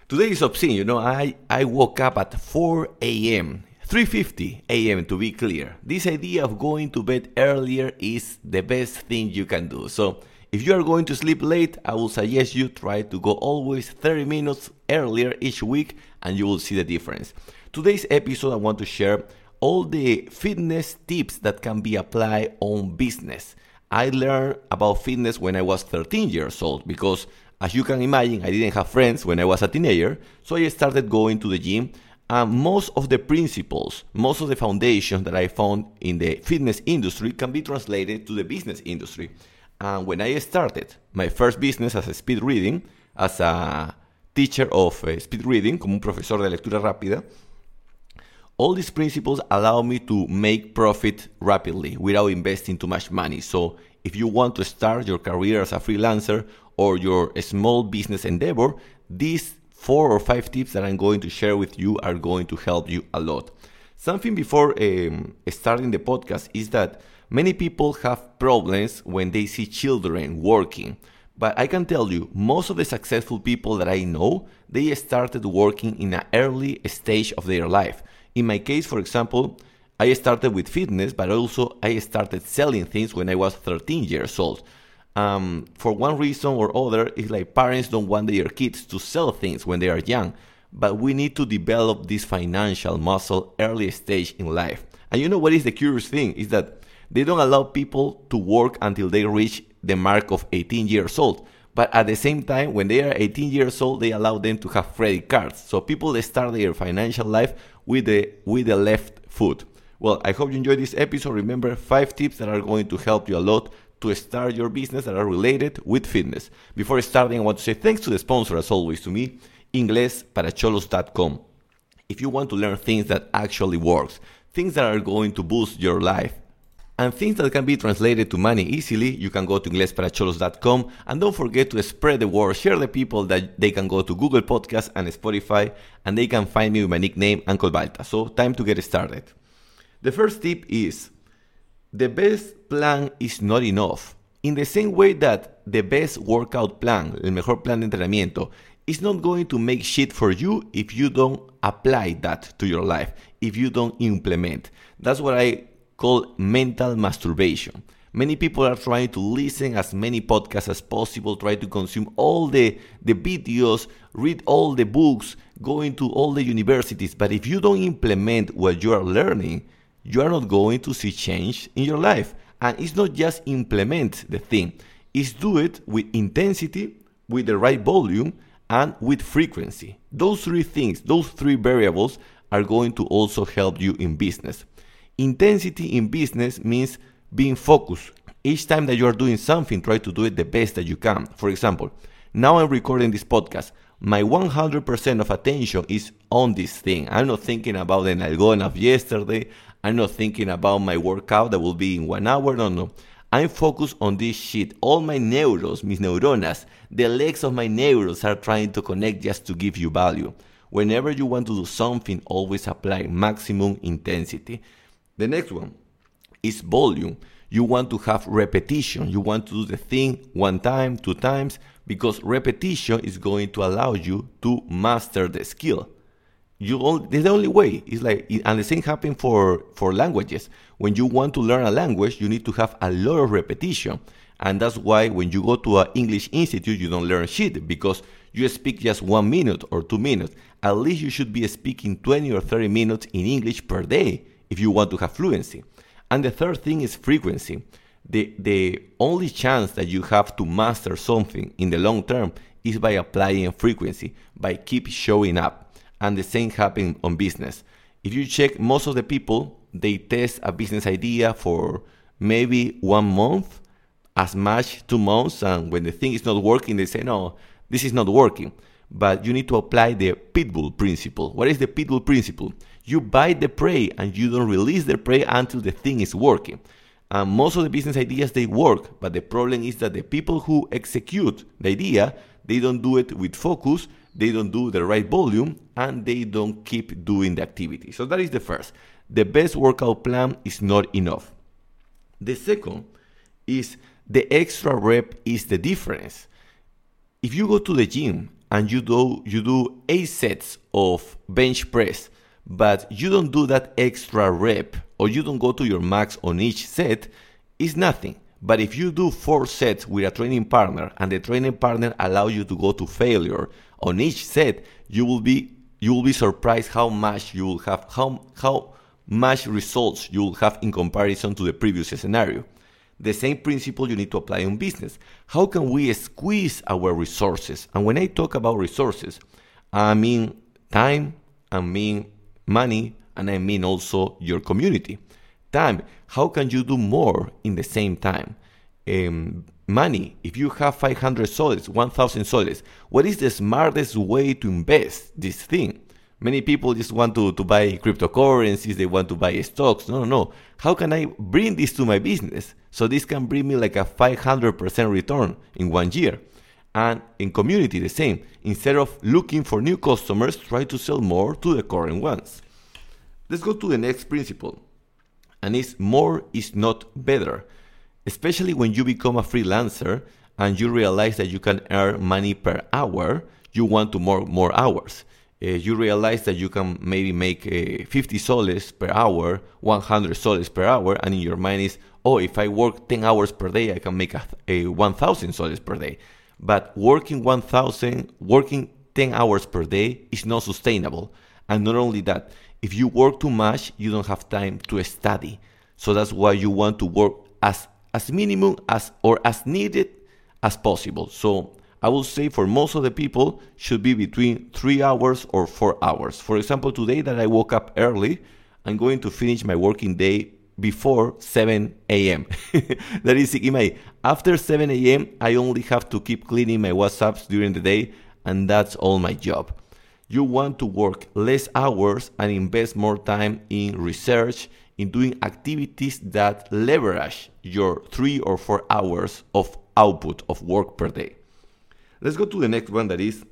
Today is obscene, I woke up at 4 a.m., 3:50 a.m. to be clear. This idea of going to bed earlier is the best thing you can do. So if you are going to sleep late, I will suggest you try to go always 30 minutes earlier each week and you will see the difference. Today's episode, I want to share all the fitness tips that can be applied on business. I learned about fitness when I was 13 years old because, as you can imagine, I didn't have friends when I was a teenager, so I started going to the gym. And most of the principles, most of the foundations that I found in the fitness industry can be translated to the business industry. And when I started my first business as a speed reading, as a teacher of speed reading, como un profesor de lectura rápida, all these principles allow me to make profit rapidly without investing too much money. So if you want to start your career as a freelancer or your small business endeavor, these 4 or 5 tips that I'm going to share with you are going to help you a lot. Something before starting the podcast is that many people have problems when they see children working. But I can tell you, most of the successful people that I know, they started working in an early stage of their life. In my case, for example, I started with fitness, but also I started selling things when I was 13 years old. For one reason or other, it's like parents don't want their kids to sell things when they are young, but we need to develop this financial muscle early stage in life. And you know what is the curious thing is that they don't allow people to work until they reach the mark of 18 years old. But at the same time, when they are 18 years old, they allow them to have credit cards. So people start their financial life with the left foot. Well, I hope you enjoyed this episode. Remember, 5 tips that are going to help you a lot to start your business that are related with fitness. Before starting, I want to say thanks to the sponsor, as always, to me, inglesparacholos.com. If you want to learn things that actually works, things that are going to boost your life, and things that can be translated to money easily, you can go to inglesparacholos.com. And don't forget to spread the word, share the people that they can go to Google Podcasts and Spotify, and they can find me with my nickname, Uncle Balta. So time to get started. The first tip is, the best plan is not enough. In the same way that the best workout plan, el mejor plan de entrenamiento, is not going to make shit for you if you don't apply that to your life, if you don't implement. That's what I call mental masturbation. Many people are trying to listen as many podcasts as possible, try to consume all the videos, read all the books, go into all the universities. But if you don't implement what you are learning, you are not going to see change in your life. And it's not just implement the thing, it's do it with intensity, with the right volume, and with frequency. Those 3 things, those 3 variables are going to also help you in business. Intensity in business means being focused. Each time that you are doing something, try to do it the best that you can. For example, now I'm recording this podcast. My 100% of attention is on this thing. I'm not thinking about the Nalgona of yesterday. I'm not thinking about my workout that will be in 1 hour. No. I'm focused on this shit. All my neurons, mis neuronas, the legs of my neurons are trying to connect just to give you value. Whenever you want to do something, always apply maximum intensity. The next one is volume. You want to have repetition. You want to do the thing 1 time, 2 times, because repetition is going to allow you to master the skill. It's the only way. It's like, and the same happens for languages. When you want to learn a language, you need to have a lot of repetition. And that's why when you go to an English institute, you don't learn shit, because you speak just 1 minute or 2 minutes. At least you should be speaking 20 or 30 minutes in English per day if you want to have fluency. And the third thing is frequency. The only chance that you have to master something in the long term is by applying frequency, by keep showing up. And the same happens on business. If you check, most of the people, they test a business idea for maybe 1 month, as much 2 months, and when the thing is not working, they say, no, this is not working. But you need to apply the pitbull principle. What is the pitbull principle? You bite the prey and you don't release the prey until the thing is working. And most of the business ideas, they work, but the problem is that the people who execute the idea, they don't do it with focus, they don't do the right volume, and they don't keep doing the activity. So that is the first. The best workout plan is not enough. The second is the extra rep is the difference. If you go to the gym and you do 8 sets of bench press, but you don't do that extra rep, or you don't go to your max on each set, it's nothing. But if you do 4 sets with a training partner, and the training partner allows you to go to failure on each set, you will be surprised how much you will have, how much results you will have in comparison to the previous scenario. The same principle you need to apply in business. How can we squeeze our resources? And when I talk about resources, I mean time, I mean money, and I mean also your community. Time, how can you do more in the same time? Money, if you have 500 soles, 1,000 soles, what is the smartest way to invest this thing? Many people just want to buy cryptocurrencies, they want to buy stocks. No. How can I bring this to my business? So this can bring me like a 500% return in 1 year. And in community, the same. Instead of looking for new customers, try to sell more to the current ones. Let's go to the next principle. And it's more is not better. Especially when you become a freelancer and you realize that you can earn money per hour, you want to more hours. You realize that you can maybe make 50 soles per hour, 100 soles per hour, and in your mind is, oh, if I work 10 hours per day, I can make a 1,000 soles per day. But working 10 hours per day is not sustainable. And not only that, if you work too much, you don't have time to study. So that's why you want to work as minimum as needed as possible. So I will say for most of the people should be between 3 hours or 4 hours. For example, today that I woke up early, I'm going to finish my working day before 7 a.m. That is, after 7 a.m., I only have to keep cleaning my WhatsApps during the day, and that's all my job. You want to work less hours and invest more time in research, in doing activities that leverage your 3 or 4 hours of output of work per day. Let's go to the next one, that is,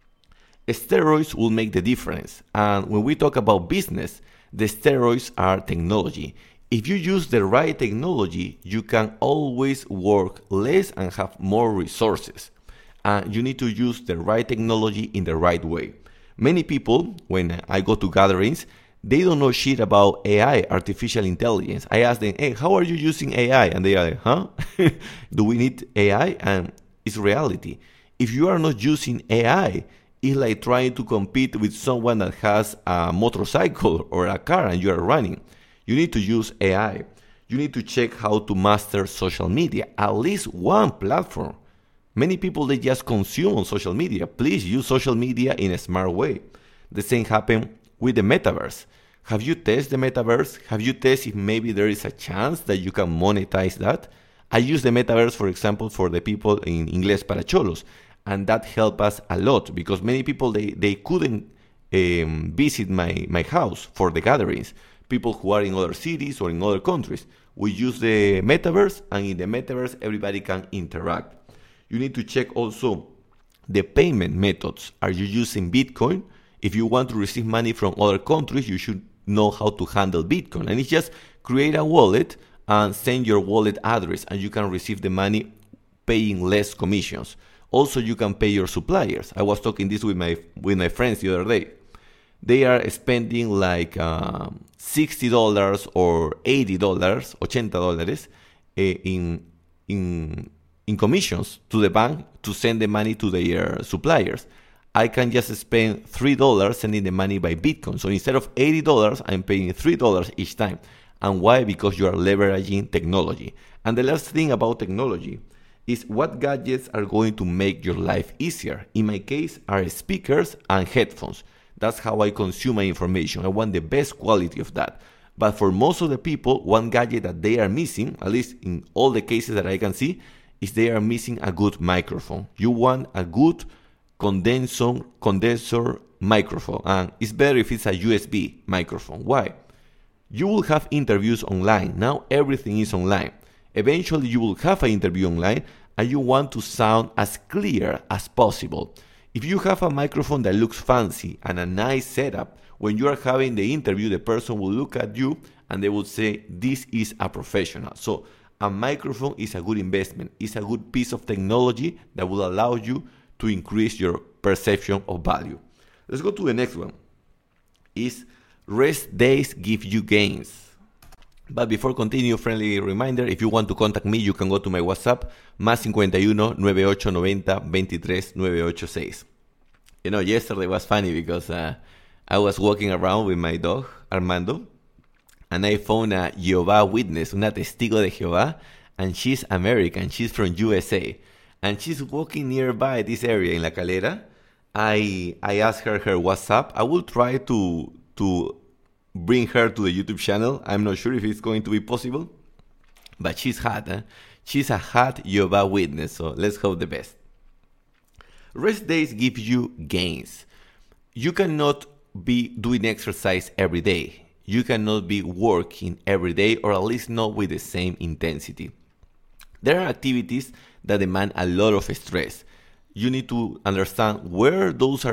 steroids will make the difference. And when we talk about business, the steroids are technology. If you use the right technology, you can always work less and have more resources. And you need to use the right technology in the right way. Many people, when I go to gatherings, they don't know shit about AI, artificial intelligence. I ask them, hey, how are you using AI? And they are like, huh? Do we need AI? And it's reality. If you are not using AI, it's like trying to compete with someone that has a motorcycle or a car and you are running. You need to use AI. You need to check how to master social media, at least one platform. Many people, they just consume on social media. Please use social media in a smart way. The same happened with the metaverse. Have you tested the metaverse? Have you tested if maybe there is a chance that you can monetize that? I use the metaverse, for example, for the people in Inglés para Cholos. And that helped us a lot because many people, they couldn't visit my house for the gatherings. People who are in other cities or in other countries. We use the metaverse, and in the metaverse, everybody can interact. You need to check also the payment methods. Are you using Bitcoin? If you want to receive money from other countries, you should know how to handle Bitcoin. And it's just create a wallet and send your wallet address, and you can receive the money paying less commissions. Also, you can pay your suppliers. I was talking this with my friends the other day. They are spending like $60 or $80, $80 in commissions to the bank to send the money to their suppliers. I can just spend $3 sending the money by Bitcoin. So instead of $80, I'm paying $3 each time. And why? Because you are leveraging technology. And the last thing about technology is what gadgets are going to make your life easier. In my case, are speakers and headphones. That's how I consume my information. I want the best quality of that. But for most of the people, one gadget that they are missing, at least in all the cases that I can see, is they are missing a good microphone. You want a good condenser microphone. And it's better if it's a USB microphone. Why? You will have interviews online. Now everything is online. Eventually you will have an interview online and you want to sound as clear as possible. If you have a microphone that looks fancy and a nice setup, when you are having the interview, the person will look at you and they will say, this is a professional. So a microphone is a good investment. It's a good piece of technology that will allow you to increase your perception of value. Let's go to the next one. Is rest days give you gains? But before continue, friendly reminder, if you want to contact me, you can go to my WhatsApp, +51 9890 23 986. Yesterday was funny because I was walking around with my dog, Armando, and I found a Jehovah's Witness, una testigo de Jehová, and she's American, she's from USA, and she's walking nearby this area in La Calera. I asked her WhatsApp. I will try to bring her to the YouTube channel. I'm not sure if it's going to be possible, but she's hot. She's a hot Jehovah's Witness, so let's hope the best. Rest days give you gains. You cannot be doing exercise every day. You cannot be working every day, or at least not with the same intensity. There are activities that demand a lot of stress. You need to understand where those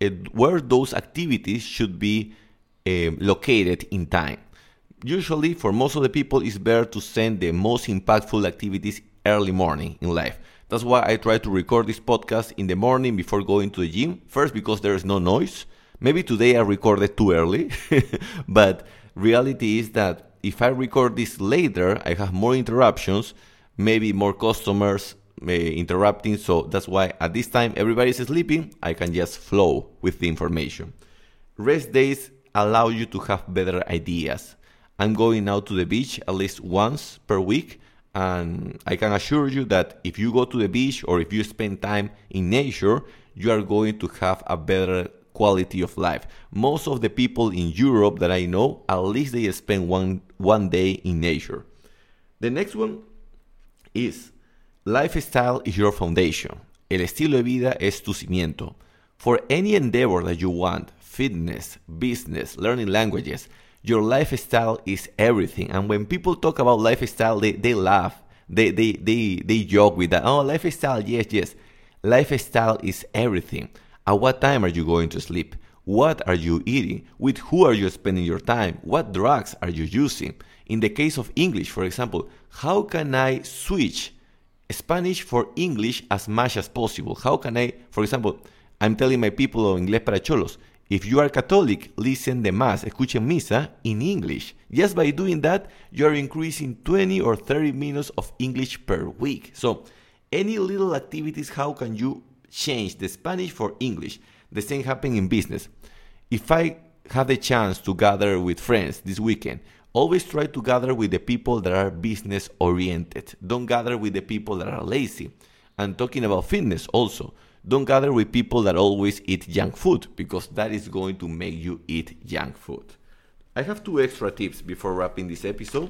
activities should be located in time. Usually, for most of the people, it's better to send the most impactful activities early morning in life. That's why I try to record this podcast in the morning before going to the gym. First, because there is no noise. Maybe today I recorded too early, but reality is that if I record this later, I have more interruptions, maybe more customers interrupting. So that's why at this time everybody's sleeping. I can just flow with the information. Rest days allow you to have better ideas. I'm going out to the beach at least once per week, and I can assure you that if you go to the beach or if you spend time in nature, you are going to have a better quality of life. Most of the people in Europe that I know, at least they spend one day in nature. The next one is lifestyle is your foundation. El estilo de vida es tu cimiento. For any endeavor that you want, fitness, business, learning languages, your lifestyle is everything. And when people talk about lifestyle, they laugh. They joke with that. Oh, lifestyle, yes. Lifestyle is everything. At what time are you going to sleep? What are you eating? With who are you spending your time? What drugs are you using? In the case of English, for example, how can I switch Spanish for English as much as possible? How can I, for example, I'm telling my people of Inglés para Cholos, if you are Catholic, listen the Mass, escuchen misa in English. Just by doing that, you are increasing 20 or 30 minutes of English per week. So, any little activities, how can you change the Spanish for English? The same happens in business. If I have the chance to gather with friends this weekend, always try to gather with the people that are business oriented. Don't gather with the people that are lazy. And talking about fitness also, don't gather with people that always eat junk food, because that is going to make you eat junk food. I have 2 extra tips before wrapping this episode.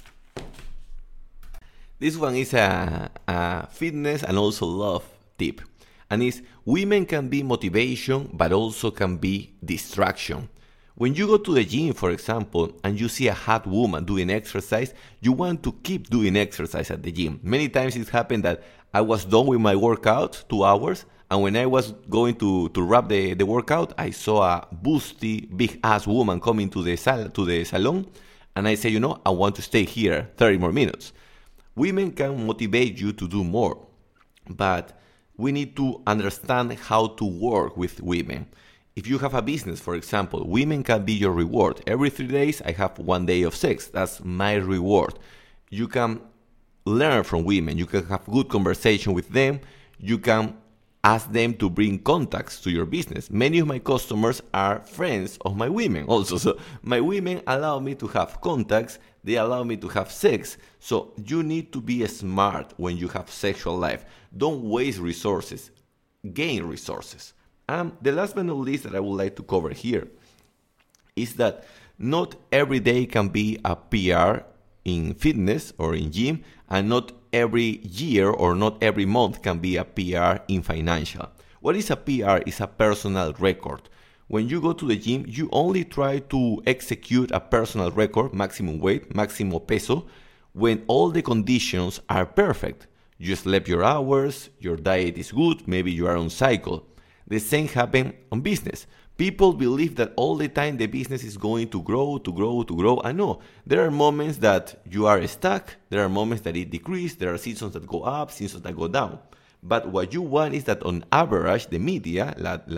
This one is a fitness and also love tip. And it's women can be motivation, but also can be distraction. When you go to the gym, for example, and you see a hot woman doing exercise, you want to keep doing exercise at the gym. Many times it's happened that I was done with my workout, 2 hours, and when I was going to wrap the workout, I saw a busty, big-ass woman coming to the salon, and I said, I want to stay here 30 more minutes. Women can motivate you to do more, but we need to understand how to work with women. If you have a business, for example, women can be your reward. Every 3 days, I have 1 day of sex. That's my reward. You can learn from women. You can have good conversation with them. You can ask them to bring contacts to your business. Many of my customers are friends of my women also. So my women allow me to have contacts. They allow me to have sex. So you need to be smart when you have sexual life. Don't waste resources. Gain resources. And the last but not least that I would like to cover here is that not every day can be a PR in fitness or in gym, and not every year or not every month can be a PR in financial. What is a PR? It's a personal record. When you go to the gym, you only try to execute a personal record, maximum weight, maximum peso, when all the conditions are perfect. You slept your hours, your diet is good, maybe you are on cycle. The same happens on business. People believe that all the time the business is going to grow. I know there are moments that you are stuck. There are moments that it decreases. There are seasons that go up, seasons that go down. But what you want is that on average, the media,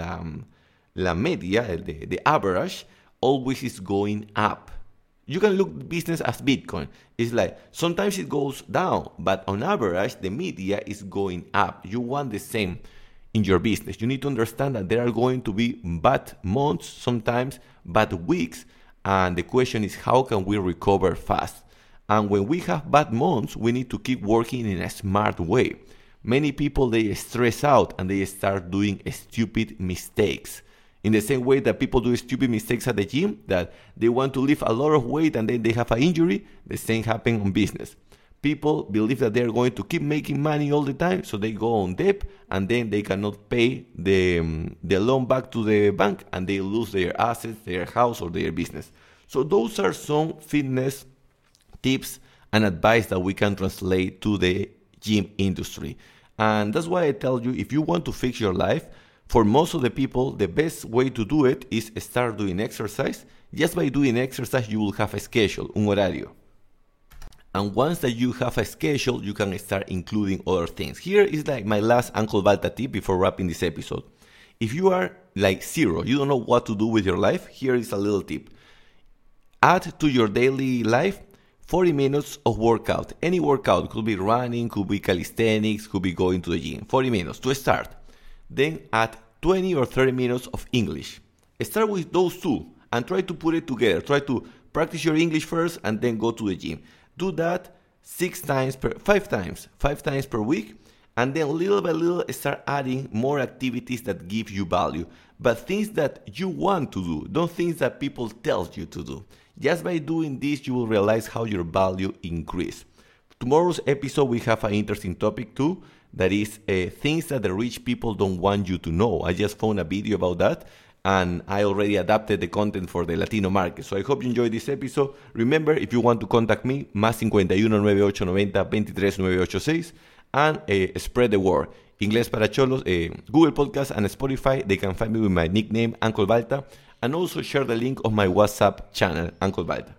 la media, the average, always is going up. You can look business as Bitcoin. It's like sometimes it goes down, but on average, the media is going up. You want the same in your business. You need to understand that there are going to be bad months, sometimes bad weeks, and the question is how can we recover fast? And when we have bad months, we need to keep working in a smart way. Many people, they stress out and they start doing stupid mistakes. In the same way that people do stupid mistakes at the gym, that they want to lift a lot of weight and then they have an injury, the same happens on business. People believe that they're going to keep making money all the time, so they go on debt and then they cannot pay the loan back to the bank and they lose their assets, their house or their business. So those are some fitness tips and advice that we can translate to the gym industry. And that's why I tell you, if you want to fix your life, for most of the people, the best way to do it is start doing exercise. Just by doing exercise, you will have a schedule, un horario. And once that you have a schedule, you can start including other things. Here is like my last Uncle Balta tip before wrapping this episode. If you are like zero, you don't know what to do with your life, here is a little tip. Add to your daily life 40 minutes of workout. Any workout, could be running, could be calisthenics, could be going to the gym. 40 minutes to start. Then add 20 or 30 minutes of English. Start with those two and try to put it together. Try to practice your English first and then go to the gym. Do that 5 times per week, and then little by little start adding more activities that give you value. But things that you want to do, don't things that people tell you to do. Just by doing this, you will realize how your value increase. Tomorrow's episode, we have an interesting topic too. That is things that the rich people don't want you to know. I just found a video about that and I already adapted the content for the Latino market. So I hope you enjoyed this episode. Remember, if you want to contact me, más 51 9890 23 986 and spread the word. Inglés para Cholos, Google Podcast and Spotify. They can find me with my nickname, Uncle Balta, and also share the link of my WhatsApp channel, Uncle Balta.